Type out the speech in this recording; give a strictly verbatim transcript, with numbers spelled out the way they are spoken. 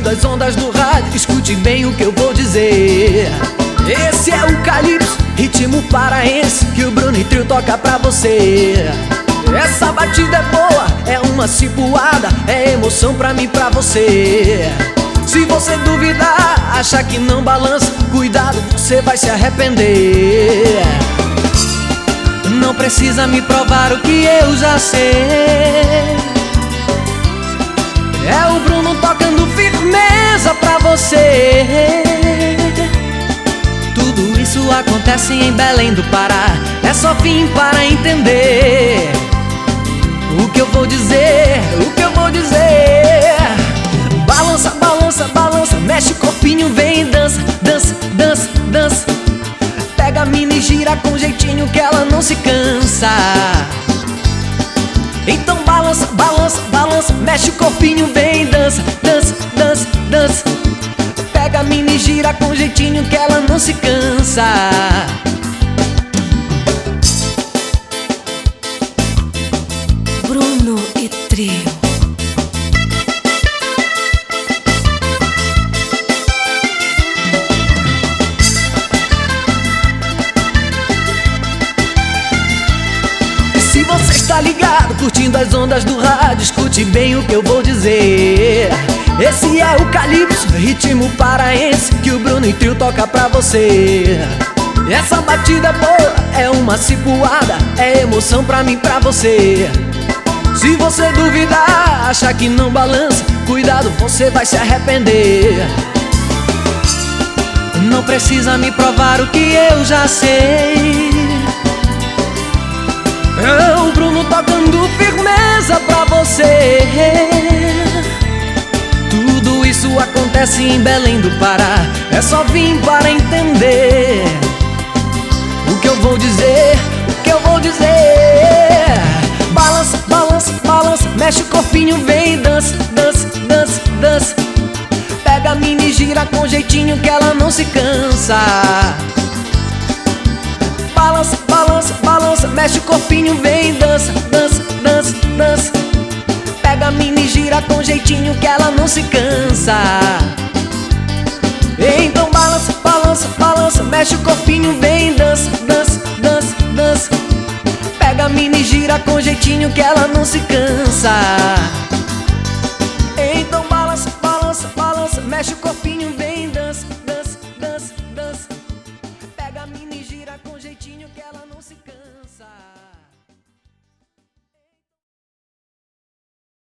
curtindo as ondas do rádio, escute bem o que eu vou dizer. Esse é o Calypso, ritmo paraense, que o Bruno e Trio toca pra você. Essa batida é boa, é uma cipuada, é emoção pra mim, pra você. Se você duvidar, achar que não balança, cuidado, você vai se arrepender. Não precisa me provar o que eu já sei. É o Bruno tocando firmeza pra você. Tudo isso acontece em Belém do Pará, é só vir para entender o que eu vou dizer, o que eu vou dizer. Balança, balança, balança, mexe o corpinho, vem e dança, dança, dança, dança. Pega a mina e gira com jeitinho que ela não se cansa. Então balança, balança, balança, mexe o corpinho, vem e dança, dança, dança, dança. Pega a mina e gira com jeitinho que ela não se cansa. Bruno e Trio. Se você está ligado, curtindo as ondas do rádio, escute bem o que eu vou dizer. Esse é o Calypso, ritmo paraense, que o Bruno e Trio toca pra você. Essa batida é boa, é uma cipuada, é emoção pra mim, pra você. Se você duvidar, achar que não balança, cuidado, você vai se arrepender. Não precisa me provar o que eu já sei. É o Bruno tocando firmeza pra você. Tudo isso acontece em Belém do Pará, é só vir para entender o que eu vou dizer, o que eu vou dizer. Balança, balança, balança, mexe o corpinho, vem e dança, dança, dança, dança. Pega a mina e gira com jeitinho que ela não se cansa. Balança, balança, balança, mexe o corpinho, vem e dança, dança, dança, dança. Pega a mina e gira com jeitinho que ela não se cansa. Então balança, balança, balança, mexe o corpinho, vem e dança, dança, dança, dança. Pega a mina e gira com jeitinho que ela não se cansa. Então balança, balança, balança, mexe o corpinho.